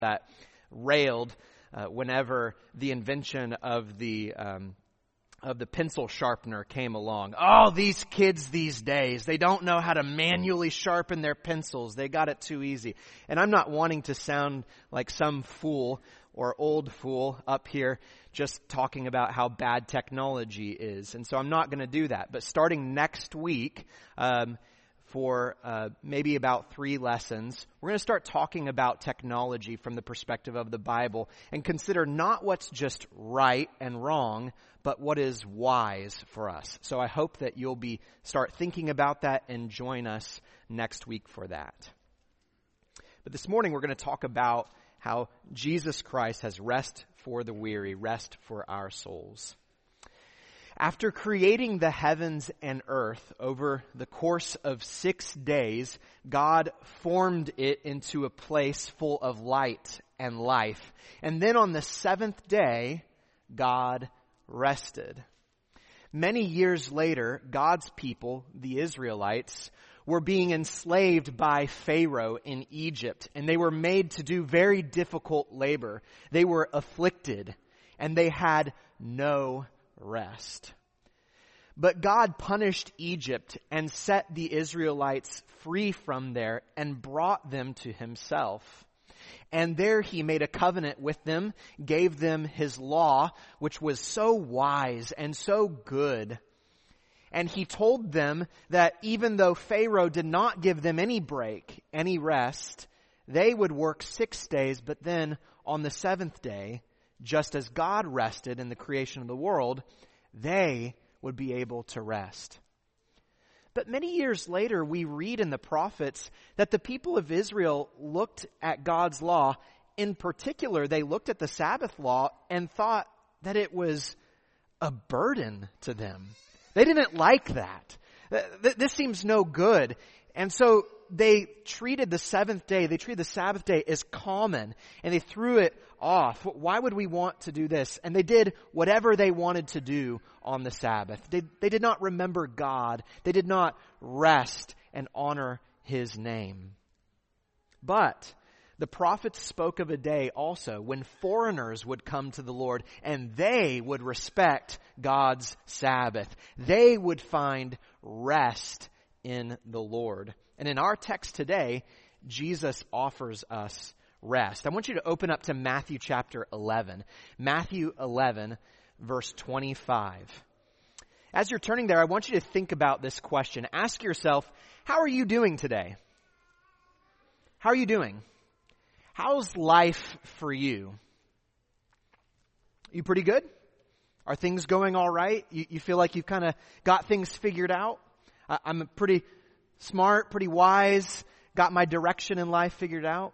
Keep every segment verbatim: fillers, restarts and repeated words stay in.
that railed uh, whenever the invention of the um, of the pencil sharpener came along. Oh, these kids these days, they don't know how to manually sharpen their pencils. They got it too easy. And I'm not wanting to sound like some fool or old fool up here just talking about how bad technology is. And so I'm not going to do that. But starting next week, um, for uh, maybe about three lessons, we're going to start talking about technology from the perspective of the Bible and consider not what's just right and wrong, but what is wise for us. So I hope that you'll be start thinking about that and join us next week for that. But this morning we're going to talk about how Jesus Christ has rest for the weary, rest for our souls. After creating the heavens and earth over the course of six days, God formed it into a place full of light and life. And then on the seventh day, God rested. Many years later, God's people, the Israelites, were being enslaved by Pharaoh in Egypt, and they were made to do very difficult labor. They were afflicted, and they had no rest. But God punished Egypt and set the Israelites free from there and brought them to himself. And there he made a covenant with them, gave them his law, which was so wise and so good. And he told them that even though Pharaoh did not give them any break, any rest, they would work six days, but then on the seventh day, just as God rested in the creation of the world, they would be able to rest. But many years later, we read in the prophets that the people of Israel looked at God's law. In particular, they looked at the Sabbath law and thought that it was a burden to them. They didn't like that. This seems no good. And so they treated the seventh day, they treated the Sabbath day as common, and they threw it off. Why would we want to do this? And they did whatever they wanted to do on the Sabbath. They, they did not remember God. They did not rest and honor his name. But the prophets spoke of a day also when foreigners would come to the Lord and they would respect God's Sabbath. They would find rest in the Lord. And in our text today, Jesus offers us rest. I want you to open up to Matthew chapter eleven. Matthew eleven, verse twenty-five. As you're turning there, I want you to think about this question. Ask yourself, how are you doing today? How are you doing? How's life for you? You pretty good? Are things going all right? You, you feel like you've kind of got things figured out? I, I'm pretty smart, pretty wise, got my direction in life figured out?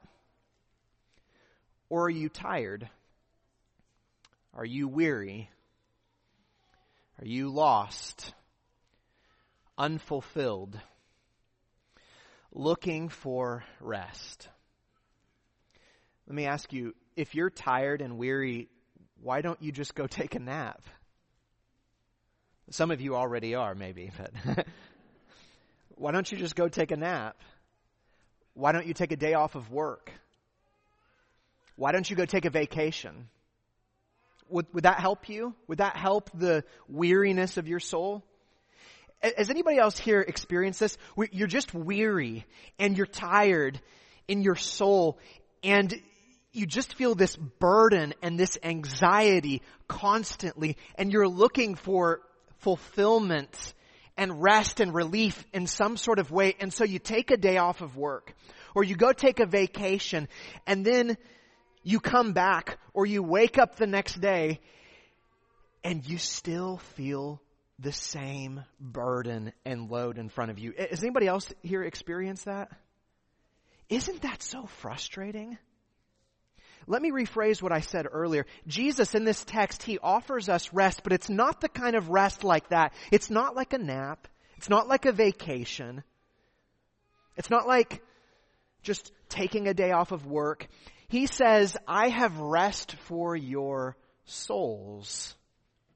Or are you tired? Are you weary? Are you lost? Unfulfilled? Looking for rest? Let me ask you, if you're tired and weary, why don't you just go take a nap? Some of you already are, maybe, but why don't you just go take a nap? Why don't you take a day off of work? Why don't you go take a vacation? Would, would that help you? Would that help the weariness of your soul? Has anybody else here experienced this? You're just weary and you're tired in your soul and you just feel this burden and this anxiety constantly, and you're looking for fulfillment and rest and relief in some sort of way. And so you take a day off of work, or you go take a vacation, and then you come back, or you wake up the next day and you still feel the same burden and load in front of you. Has anybody else here experienced that? Isn't that so frustrating? Let me rephrase what I said earlier. Jesus in this text, he offers us rest, but it's not the kind of rest like that. It's not like a nap. It's not like a vacation. It's not like just taking a day off of work. He says, I have rest for your souls.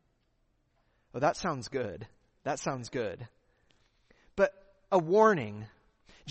Oh, that sounds good. That sounds good. But a warning.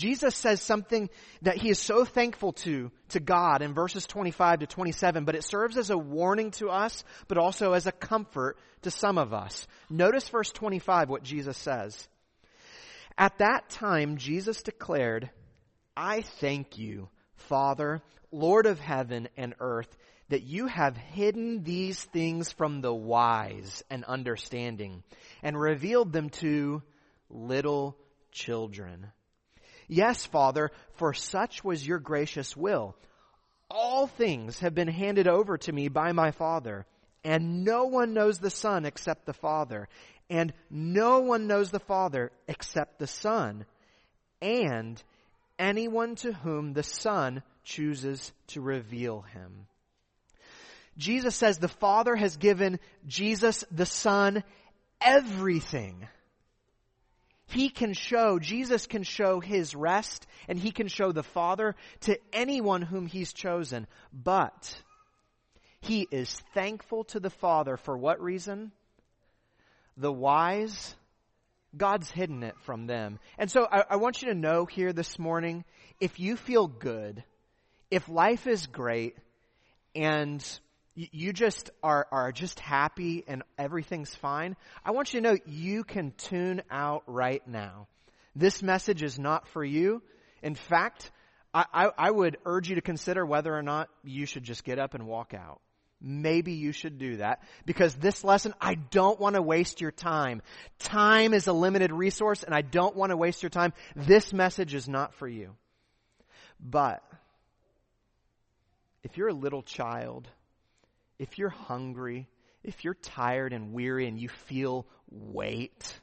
Jesus says something that he is so thankful to, to God in verses twenty-five to twenty-seven, but it serves as a warning to us, but also as a comfort to some of us. Notice verse twenty-five, what Jesus says. At that time, Jesus declared, I thank you, Father, Lord of heaven and earth, that you have hidden these things from the wise and understanding and revealed them to little children. Yes, Father, for such was your gracious will. All things have been handed over to me by my Father, and no one knows the Son except the Father, and no one knows the Father except the Son, and anyone to whom the Son chooses to reveal him. Jesus says the Father has given Jesus the Son everything. He can show, Jesus can show his rest, and he can show the Father to anyone whom he's chosen. But he is thankful to the Father for what reason? The wise, God's hidden it from them. And so I, I want you to know here this morning, if you feel good, if life is great, and you just are, are just happy and everything's fine, I want you to know you can tune out right now. This message is not for you. In fact, I, I, I would urge you to consider whether or not you should just get up and walk out. Maybe you should do that, because this lesson, I don't want to waste your time. Time is a limited resource, and I don't want to waste your time. This message is not for you. But if you're a little child, if you're hungry, if you're tired and weary and you feel weight,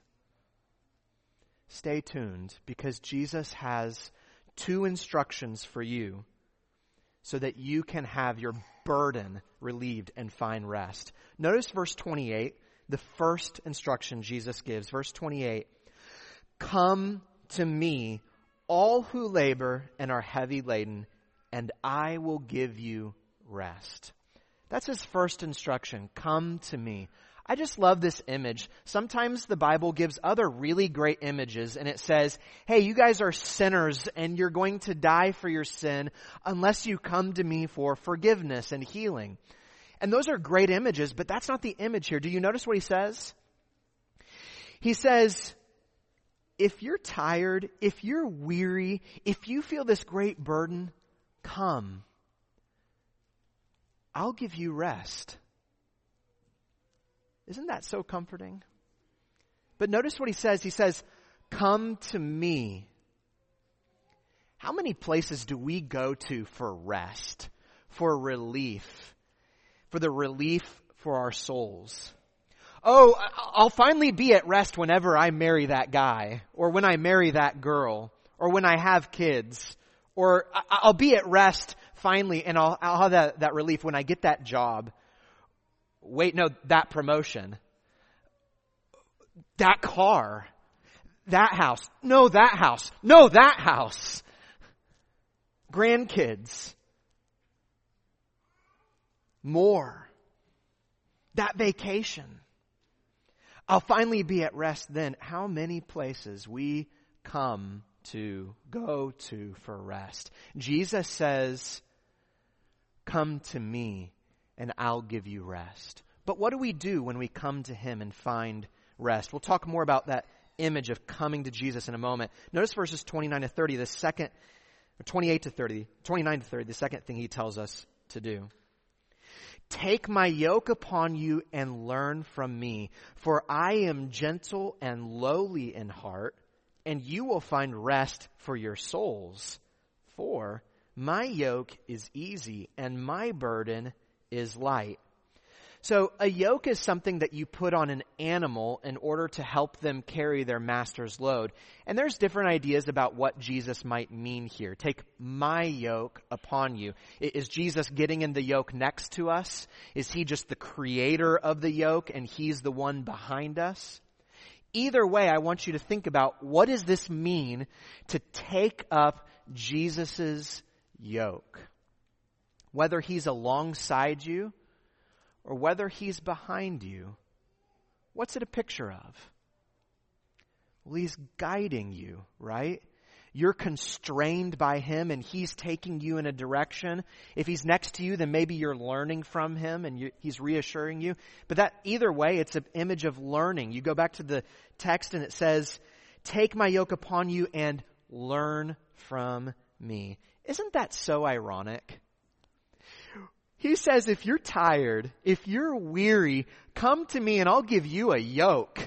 stay tuned, because Jesus has two instructions for you so that you can have your burden relieved and find rest. Notice verse twenty-eight, the first instruction Jesus gives. Verse twenty-eight, come to me, all who labor and are heavy laden, and I will give you rest. That's his first instruction. Come to me. I just love this image. Sometimes the Bible gives other really great images, and it says, hey, you guys are sinners and you're going to die for your sin unless you come to me for forgiveness and healing. And those are great images, but that's not the image here. Do you notice what he says? He says, if you're tired, if you're weary, if you feel this great burden, come. I'll give you rest. Isn't that so comforting? But notice what he says. He says, come to me. How many places do we go to for rest, for relief, for the relief for our souls? Oh, I'll finally be at rest whenever I marry that guy, or when I marry that girl, or when I have kids, or I'll be at rest finally, and I'll, I'll have that, that relief when I get that job. Wait, no, that promotion. That car. That house. No, that house. No, that house. Grandkids. More. That vacation. I'll finally be at rest then. How many places we come to, go to for rest. Jesus says, come to me and I'll give you rest. But what do we do when we come to him and find rest? We'll talk more about that image of coming to Jesus in a moment. Notice verses twenty-nine to thirty, the second, or twenty-eight to thirty, twenty-nine to thirty, the second thing he tells us to do. Take my yoke upon you and learn from me, for I am gentle and lowly in heart, and you will find rest for your souls. For my yoke is easy and my burden is light. So a yoke is something that you put on an animal in order to help them carry their master's load. And there's different ideas about what Jesus might mean here. Take my yoke upon you. Is Jesus getting in the yoke next to us? Is he just the creator of the yoke and he's the one behind us? Either way, I want you to think about, what does this mean to take up Jesus's yoke? Whether he's alongside you or whether he's behind you, what's it a picture of? Well, he's guiding you, right? you're constrained by him and he's taking you in a direction. If he's next to you, then maybe you're learning from him and you, he's reassuring you. But that either way, it's an image of learning. You go back to the text and it says, take my yoke upon you and learn from me. Isn't that so ironic? He says, if you're tired, if you're weary, come to me and I'll give you a yoke.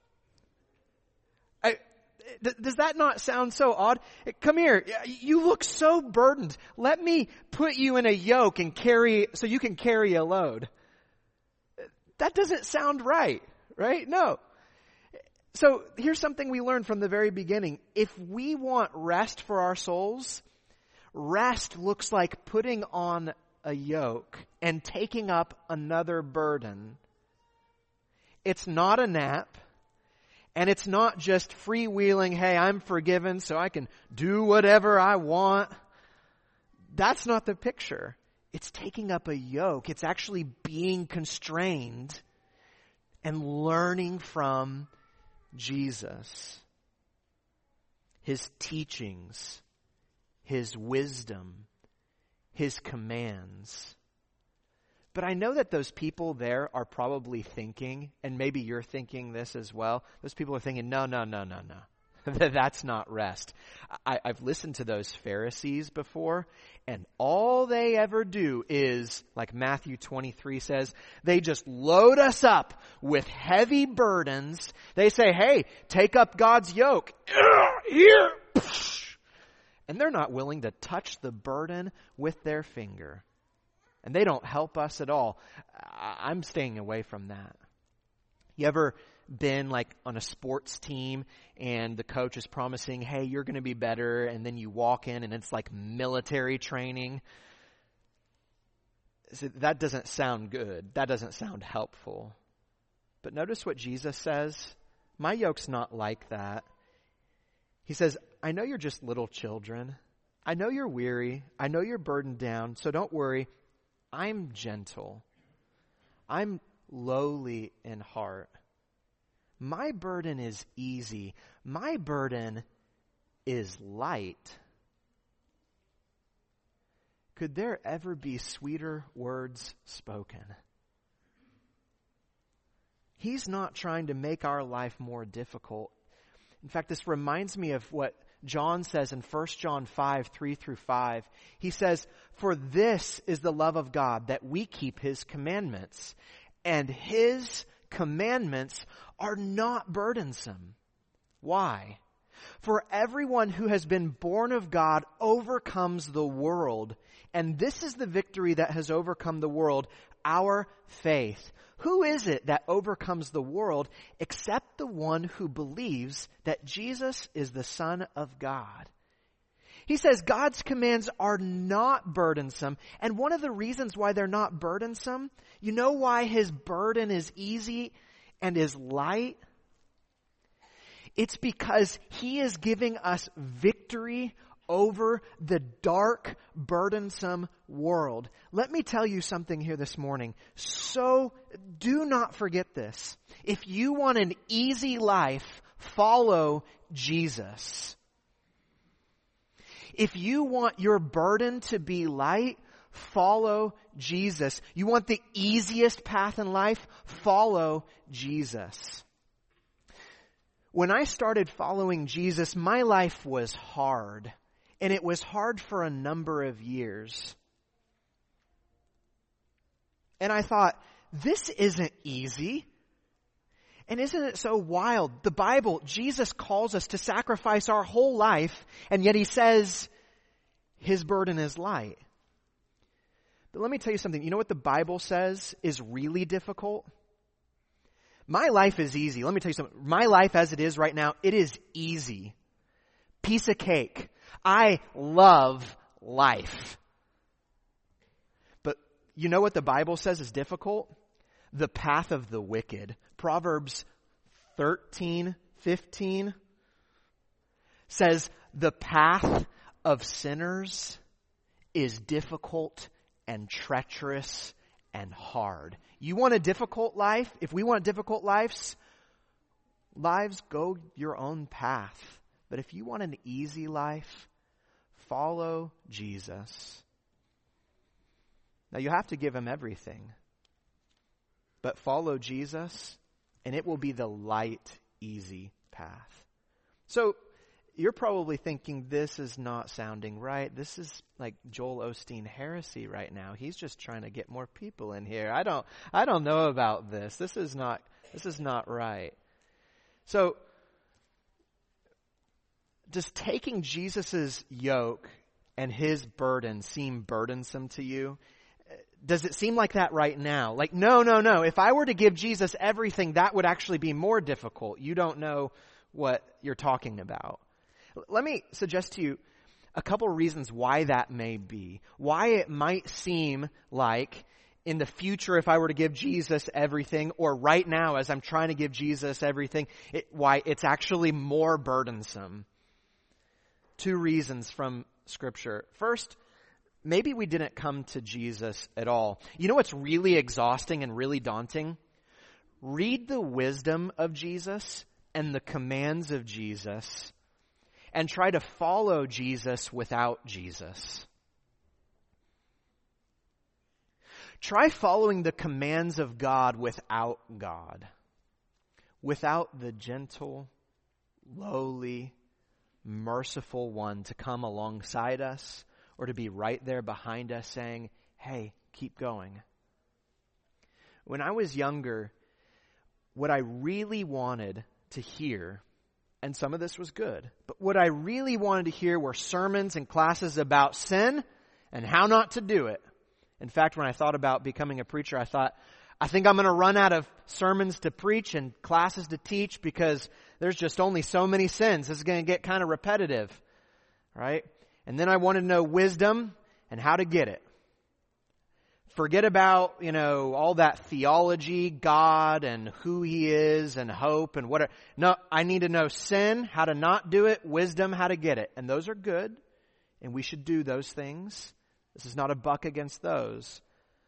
I, th- does that not sound so odd? Come here. You look so burdened. Let me put you in a yoke and carry, so you can carry a load. That doesn't sound right, right? No. So here's something we learned from the very beginning. If we want rest for our souls, rest looks like putting on a yoke and taking up another burden. It's not a nap, and it's not just freewheeling, hey, I'm forgiven so I can do whatever I want. That's not the picture. It's taking up a yoke. It's actually being constrained and learning from Jesus, his teachings, his wisdom, his commands. But I know that those people there are probably thinking, and maybe you're thinking this as well, those people are thinking, no, no, no, no, no. That's not rest. I, I've listened to those Pharisees before, and all they ever do is, like Matthew twenty-three says, they just load us up with heavy burdens. They say, hey, take up God's yoke. Here. And they're not willing to touch the burden with their finger. And they don't help us at all. I'm staying away from that. You ever been like on a sports team and the coach is promising, hey, you're going to be better, and then you walk in and it's like military training? So that doesn't sound good. That doesn't sound helpful. But notice what Jesus says. My yoke's not like that. He says, I know you're just little children. I know you're weary. I know you're burdened down. So don't worry. I'm gentle. I'm lowly in heart. My burden is easy. My burden is light. Could there ever be sweeter words spoken? He's not trying to make our life more difficult. In fact, this reminds me of what John says in First John five, three through five. He says, for this is the love of God, that we keep his commandments. And his commandments are not burdensome. Why? For everyone who has been born of God overcomes the world. And this is the victory that has overcome the world, our faith. Who is it that overcomes the world except the one who believes that Jesus is the Son of God? He says God's commands are not burdensome. And one of the reasons why they're not burdensome, you know why his burden is easy and is light? It's because he is giving us victory over the dark, burdensome world. Let me tell you something here this morning. So do not forget this. If you want an easy life, follow Jesus. If you want your burden to be light, follow Jesus. You want the easiest path in life, follow Jesus. When I started following Jesus, my life was hard. And it was hard for a number of years. And I thought, this isn't easy. And isn't it so wild? The Bible, Jesus calls us to sacrifice our whole life, and yet he says his burden is light. But let me tell you something. You know what the Bible says is really difficult? My life is easy. Let me tell you something. My life as it is right now, it is easy. Piece of cake. I love life. But you know what the Bible says is difficult? The path of the wicked. Proverbs thirteen fifteen says the path of sinners is difficult and treacherous and hard. You want a difficult life? If we want difficult lives, lives, go your own path. But if you want an easy life, follow Jesus. Now you have to give him everything. But follow Jesus, and it will be the light, easy path. So you're probably thinking, this is not sounding right. This is like Joel Osteen heresy right now. He's just trying to get more people in here. I don't I don't know about this. This is not this is not right. So does taking Jesus's yoke and his burden seem burdensome to you? Does it seem like that right now? Like, no, no, no. If I were to give Jesus everything, that would actually be more difficult. You don't know what you're talking about. Let me suggest to you a couple of reasons why that may be. Why it might seem like in the future, if I were to give Jesus everything, or right now as I'm trying to give Jesus everything, it, why it's actually more burdensome. Two reasons from Scripture. First, maybe we didn't come to Jesus at all. You know what's really exhausting and really daunting? Read the wisdom of Jesus and the commands of Jesus and try to follow Jesus without Jesus. Try following the commands of God without God. Without the gentle, lowly, merciful one to come alongside us or to be right there behind us saying, hey, keep going. When I was younger, what I really wanted to hear, and some of this was good, but what I really wanted to hear were sermons and classes about sin and how not to do it. In fact, when I thought about becoming a preacher, I thought, I think I'm going to run out of sermons to preach and classes to teach because there's just only so many sins. This is going to get kind of repetitive, right? And then I wanted to know wisdom and how to get it. Forget about, you know, all that theology, God and who He is and hope and whatever. No, I need to know sin, how to not do it, wisdom, how to get it. And those are good, and we should do those things. This is not a buck against those.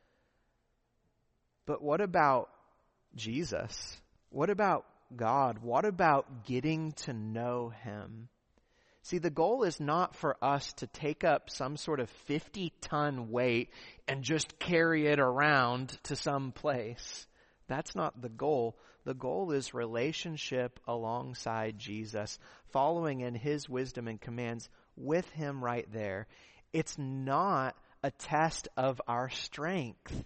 But what about Jesus? What about God? What about getting to know Him? See, the goal is not for us to take up some sort of fifty-ton weight and just carry it around to some place. That's not the goal. The goal is relationship alongside Jesus, following in His wisdom and commands with Him right there. It's not a test of our strength.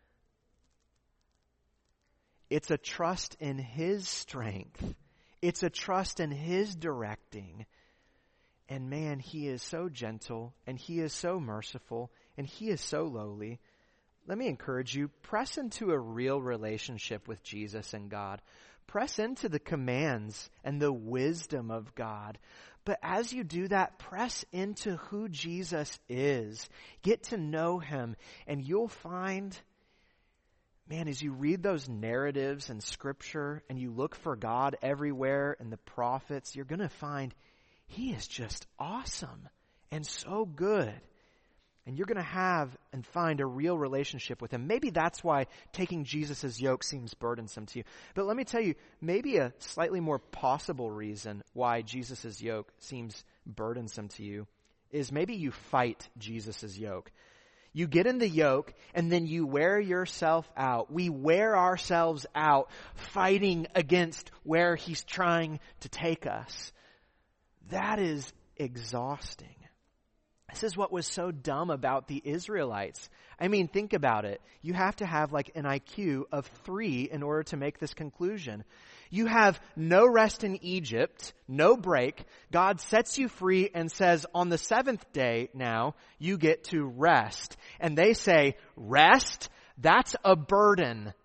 It's a trust in His strength. It's a trust in His directing. And man, He is so gentle, and He is so merciful, and He is so lowly. Let me encourage you, press into a real relationship with Jesus and God. Press into the commands and the wisdom of God. But as you do that, press into who Jesus is. Get to know Him, and you'll find, man, as you read those narratives in Scripture and you look for God everywhere in the prophets, you're going to find He is just awesome and so good. And you're going to have and find a real relationship with Him. Maybe that's why taking Jesus' yoke seems burdensome to you. But let me tell you, maybe a slightly more possible reason why Jesus' yoke seems burdensome to you is maybe you fight Jesus' yoke. You get in the yoke and then you wear yourself out. We wear ourselves out fighting against where He's trying to take us. That is exhausting. This is what was so dumb about the Israelites. I mean, think about it. You have to have like an I Q of three in order to make this conclusion. You have no rest in Egypt, no break. God sets you free and says, on the seventh day now, you get to rest. And they say, rest? That's a burden.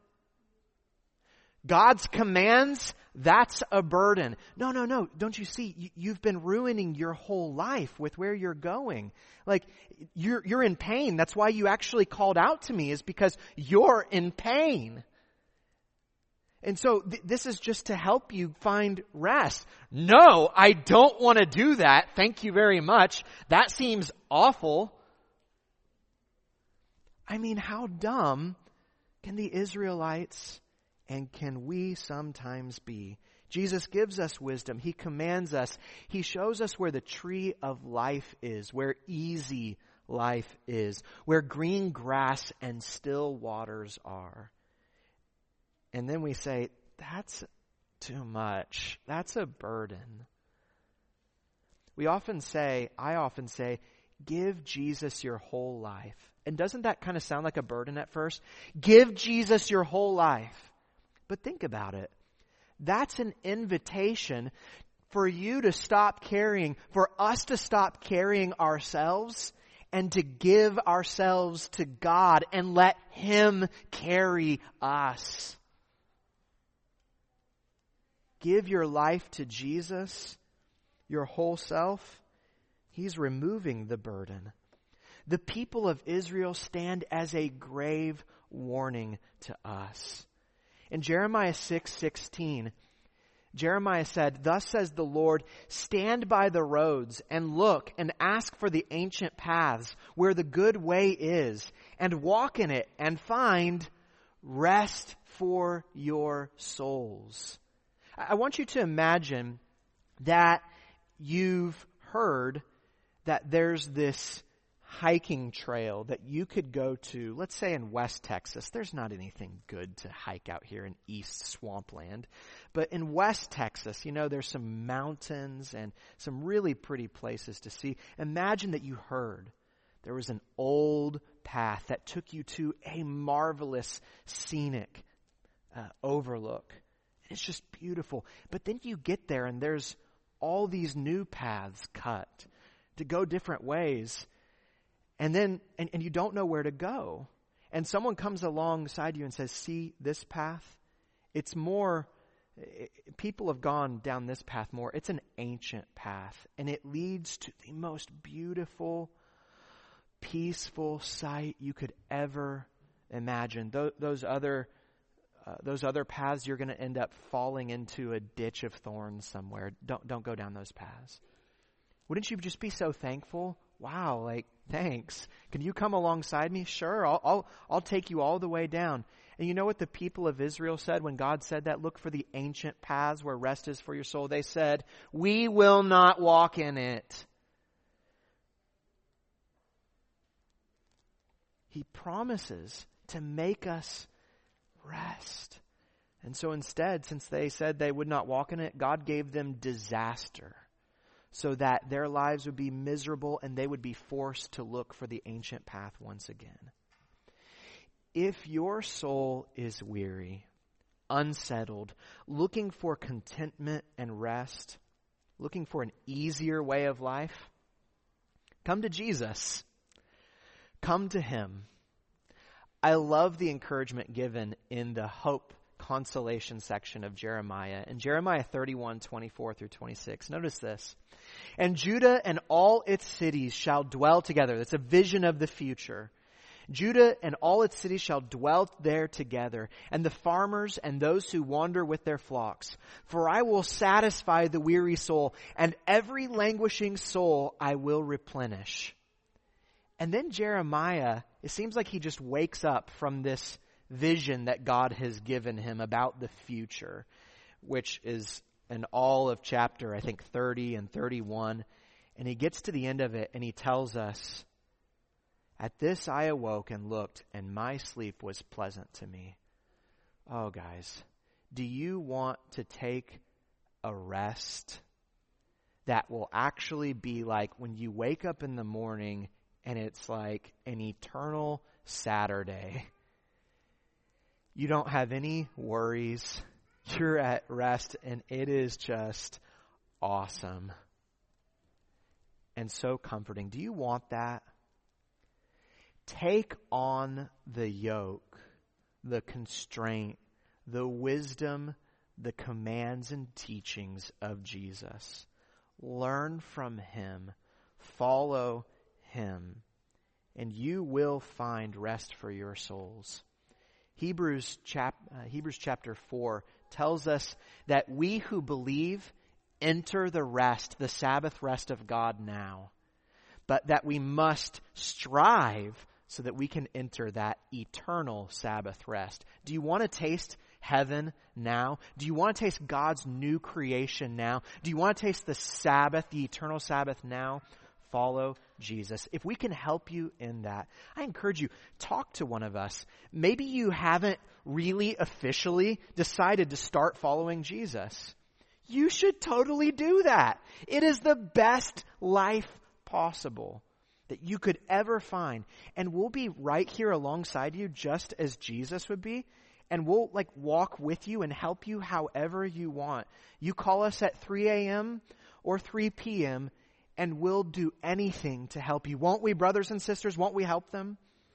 God's commands, that's a burden. No, no, no. Don't you see? You've been ruining your whole life with where you're going. Like, you're, you're in pain. That's why you actually called out to me, is because you're in pain. And so th- this is just to help you find rest. No, I don't want to do that. Thank you very much. That seems awful. I mean, how dumb can the Israelites and can we sometimes be? Jesus gives us wisdom. He commands us. He shows us where the tree of life is, where easy life is, where green grass and still waters are. And then we say, that's too much. That's a burden. We often say, I often say, give Jesus your whole life. And doesn't that kind of sound like a burden at first? Give Jesus your whole life. But think about it. That's an invitation for you to stop carrying, for us to stop carrying ourselves and to give ourselves to God and let Him carry us. Give your life to Jesus, your whole self. He's removing the burden. The people of Israel stand as a grave warning to us. In Jeremiah six sixteen, Jeremiah said, "Thus says the Lord, stand by the roads and look and ask for the ancient paths where the good way is, and walk in it and find rest for your souls." I want you to imagine that you've heard that there's this hiking trail that you could go to, let's say in West Texas. There's not anything good to hike out here in East Swampland. But in West Texas, you know, there's some mountains and some really pretty places to see. Imagine that you heard there was an old path that took you to a marvelous scenic uh, overlook. It's just beautiful. But then you get there and there's all these new paths cut to go different ways. And then, and, and you don't know where to go. And someone comes alongside you and says, see this path? It's more, it, people have gone down this path more. It's an ancient path. And it leads to the most beautiful, peaceful sight you could ever imagine. Those, those other, uh, those other paths, you're going to end up falling into a ditch of thorns somewhere. Don't, don't go down those paths. Wouldn't you just be so thankful? Wow, like, thanks. Can you come alongside me? Sure, I'll, I'll, I'll take you all the way down. And you know what the people of Israel said when God said that? Look for the ancient paths where rest is for your soul. They said, we will not walk in it. He promises to make us rest. And so instead, since they said they would not walk in it, God gave them disaster, so that their lives would be miserable and they would be forced to look for the ancient path once again. If your soul is weary, unsettled, looking for contentment and rest, looking for an easier way of life, come to Jesus. Come to Him. I love the encouragement given in the hope consolation section of Jeremiah. In Jeremiah thirty-one, twenty-four through twenty-six, notice this. And Judah and all its cities shall dwell together. That's a vision of the future. Judah and all its cities shall dwell there together, and the farmers and those who wander with their flocks. For I will satisfy the weary soul, and every languishing soul I will replenish. And then Jeremiah, it seems like he just wakes up from this vision that God has given him about the future, which is in all of chapter, I think, thirty and thirty-one. And he gets to the end of it and he tells us, at this I awoke and looked, and my sleep was pleasant to me. Oh, guys, do you want to take a rest that will actually be like when you wake up in the morning and it's like an eternal Saturday? You don't have any worries. You're at rest, and it is just awesome and so comforting. Do you want that? Take on the yoke, the constraint, the wisdom, the commands and teachings of Jesus. Learn from Him. Follow Him. And you will find rest for your souls. Hebrews, chap, uh, Hebrews chapter four tells us that we who believe enter the rest, the Sabbath rest of God now, but that we must strive so that we can enter that eternal Sabbath rest. Do you want to taste heaven now? Do you want to taste God's new creation now? Do you want to taste the Sabbath, the eternal Sabbath now? Follow Jesus. If we can help you in that, I encourage you, talk to one of us. Maybe you haven't really officially decided to start following Jesus. You should totally do that. It is the best life possible that you could ever find. And we'll be right here alongside you just as Jesus would be. And we'll like walk with you and help you however you want. You call us at three a.m. or three p.m. and we'll do anything to help you. Won't we, brothers and sisters? Won't we help them?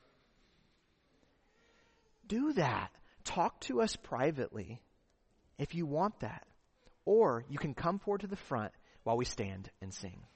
Do that. Talk to us privately if you want that. Or you can come forward to the front while we stand and sing.